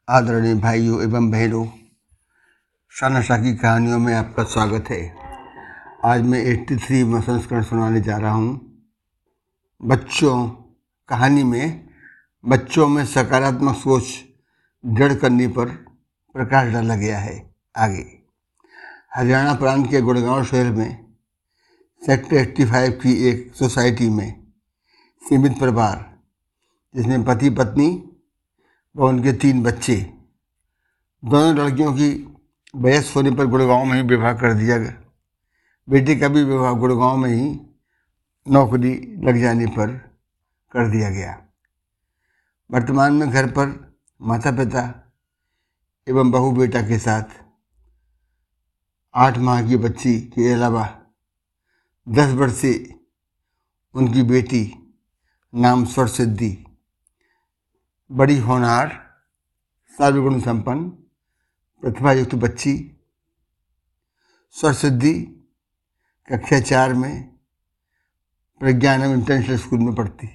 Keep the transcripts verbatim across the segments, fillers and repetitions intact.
आदरणीय भाइयों एवं बहनों, शानाशाह की कहानियों में आपका स्वागत है। आज मैं तिरासी संस्करण सुनाने जा रहा हूँ। बच्चों कहानी में बच्चों में सकारात्मक सोच दृढ़ करने पर प्रकाश डाला गया है। आगे हरियाणा प्रांत के गुड़गांव शहर में सेक्टर पचासी की एक सोसाइटी में सीमित परिवार, जिसमें पति पत्नी व उनके तीन बच्चे, दोनों लड़कियों की वयस्क होने पर गुड़गांव में ही विवाह कर दिया गया। बेटे का भी विवाह गुड़गांव में ही नौकरी लग जाने पर कर दिया गया। वर्तमान में घर पर माता पिता एवं बहू बेटा के साथ आठ माह की बच्ची के अलावा दस वर्षीय उनकी बेटी नाम स्वर सिद्धि, बड़ी होनहार, सर्वगुण संपन्न, प्रतिभायुक्त बच्ची स्वर सिद्धि कक्षा चार में प्रज्ञानम इंटरनेशनल स्कूल में पढ़ती।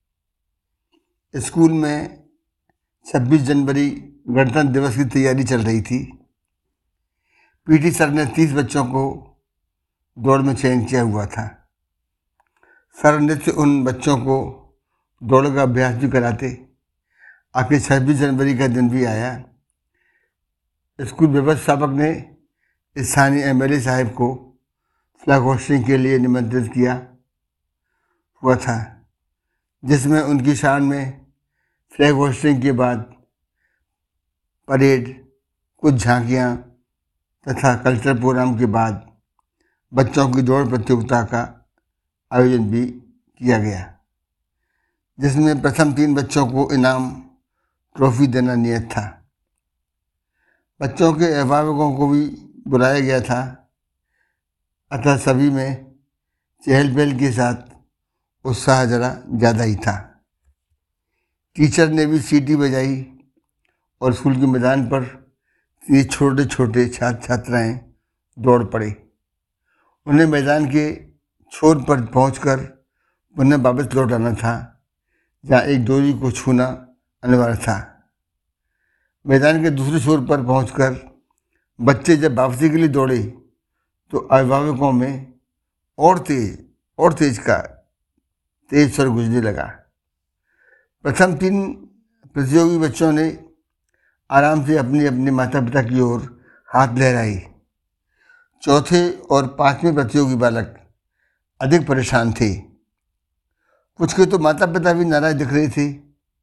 स्कूल में छब्बीस जनवरी गणतंत्र दिवस की तैयारी चल रही थी। पीटी सर ने तीस बच्चों को दौड़ में चयन किया हुआ था। सर नित्य उन बच्चों को दौड़ का अभ्यास भी कराते। आखिर छब्बीस जनवरी का दिन भी आया। स्कूल व्यवस्थापक ने स्थानीय एमएलए साहब को फ्लैग होस्टिंग के लिए निमंत्रित किया हुआ था, जिसमें उनकी शान में फ्लैग होस्टिंग के बाद परेड, कुछ झांकियां तथा कल्चरल प्रोग्राम के बाद बच्चों की दौड़ प्रतियोगिता का आयोजन भी किया गया, जिसमें प्रथम तीन बच्चों को इनाम ट्रॉफी देना नियत था। बच्चों के अभिभावकों को भी बुलाया गया था, अतः सभी में चहल पहल के साथ उत्साह जरा ज़्यादा ही था। टीचर ने भी सीटी बजाई और स्कूल के मैदान पर ये छोटे छोटे छात्र छात्राएं दौड़ पड़े। उन्हें मैदान के छोर पर पहुंचकर पुनः वापस लौट आना था, जहाँ एक डोरी को छूना अनिवार्य था। मैदान के दूसरे छोर पर पहुंचकर बच्चे जब वापसी के लिए दौड़े तो अभिभावकों में और तेज और तेज का तेज स्वर गुजरने लगा। प्रथम तीन प्रतियोगी बच्चों ने आराम से अपने अपने माता पिता की ओर हाथ लहराए। चौथे और पांचवें प्रतियोगी बालक अधिक परेशान थे। कुछ के तो माता पिता भी नाराज दिख रहे थे।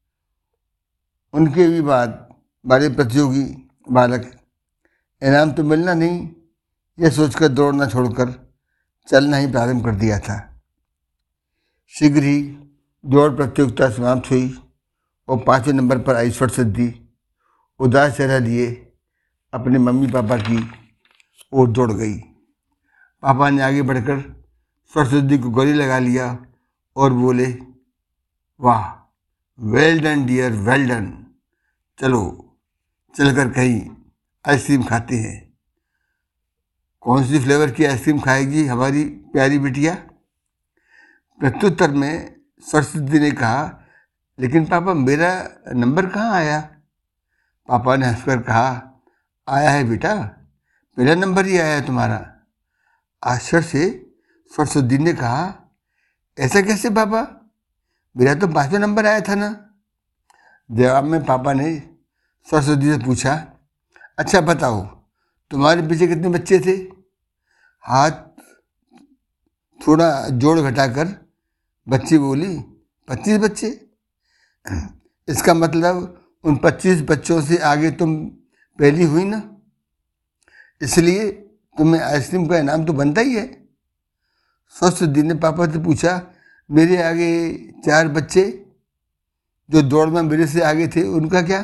उनके भी बाद वाले प्रतियोगी बालक इनाम तो मिलना नहीं, यह सोचकर दौड़ना छोड़कर चलना ही प्रारंभ कर दिया था। शीघ्र ही दौड़ प्रतियोगिता समाप्त हुई और पाँचवें नंबर पर आई स्वर सिद्धि उदास चेहरा लिए अपने मम्मी पापा की ओर दौड़ गई। पापा ने आगे बढ़कर स्वर सिद्धि को गले लगा लिया और बोले, वाह, well done dear, well done. चलो चलकर कहीं आइसक्रीम खाते हैं। कौन सी फ्लेवर की आइसक्रीम खाएगी हमारी प्यारी बिटिया? प्रत्युत्तर में स्वर सिद्धि ने कहा, लेकिन पापा मेरा नंबर कहाँ आया? पापा ने हंसकर कहा, आया है बेटा, पहला नंबर ही आया है तुम्हारा। आश्चर्य से स्वर सिद्धि ने कहा, ऐसा कैसे पापा? मेरा तो पाँचवें नंबर आया था ना। जवाब में पापा ने स्वर सिद्धि से पूछा, अच्छा बताओ, तुम्हारे पीछे कितने बच्चे थे? हाथ थोड़ा जोड़ घटाकर बच्ची बोली, पच्चीस बच्चे। इसका मतलब उन पच्चीस बच्चों से आगे तुम पहली हुई ना, इसलिए तुम्हें आइसक्रीम का इनाम तो बनता ही है। स्वर सिद्धि ने पापा से पूछा, मेरे आगे चार बच्चे जो दौड़ में मेरे से आगे थे, उनका क्या?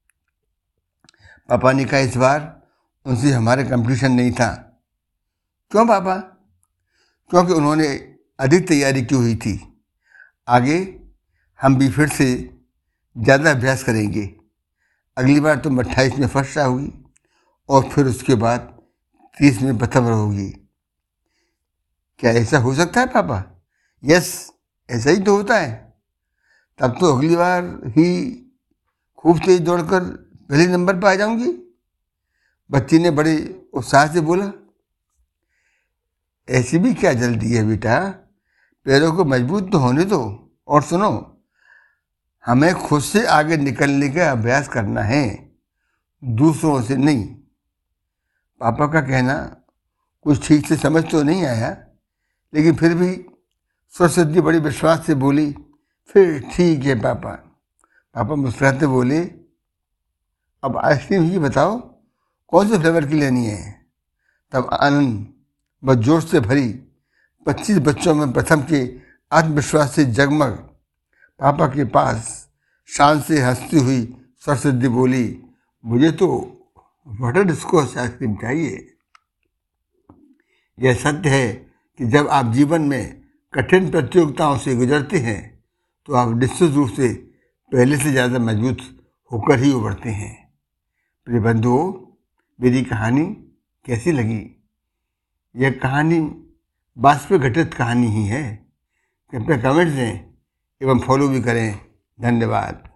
पापा ने कहा, इस बार उनसे हमारा कंपटीशन नहीं था। क्यों पापा? क्योंकि उन्होंने अधिक तैयारी की हुई थी। आगे हम भी फिर से ज़्यादा अभ्यास करेंगे। अगली बार तुम अट्ठाईस में फर्स्ट आओगी और फिर उसके बाद तीस में प्रथम रहोगी। क्या ऐसा हो सकता है पापा? यस, ऐसा ही तो होता है। तब तो अगली बार ही खूब तेज दौड़कर पहले नंबर पर आ जाऊंगी? बच्ची ने बड़े उत्साह से बोला। ऐसी भी क्या जल्दी है बेटा, पैरों को मजबूत तो होने दो। और सुनो, हमें खुद से आगे निकलने का अभ्यास करना है, दूसरों से नहीं। पापा का कहना कुछ ठीक से समझ तो नहीं आया, लेकिन फिर भी सरस्वती बड़ी विश्वास से बोली, फिर ठीक है पापा। पापा मुस्कुराते बोले, अब आइसक्रीम ही बताओ कौन से फ्लेवर की लेनी है। तब आनंद व जोश से भरी पच्चीस बच्चों में प्रथम के आत्मविश्वास से जगमग पापा के पास शान से हंसती हुई सरस्वती बोली, मुझे तो बटर स्कॉच आइसक्रीम चाहिए। यह सत्य है कि जब आप जीवन में कठिन प्रतियोगिताओं से गुजरते हैं तो आप निश्चित रूप से पहले से ज़्यादा मजबूत होकर ही उभरते हैं। प्रिय बंधुओं, मेरी कहानी कैसी लगी? यह कहानी वास्तविक घटित कहानी ही है। कृपया कमेंट्स दें एवं फॉलो भी करें। धन्यवाद।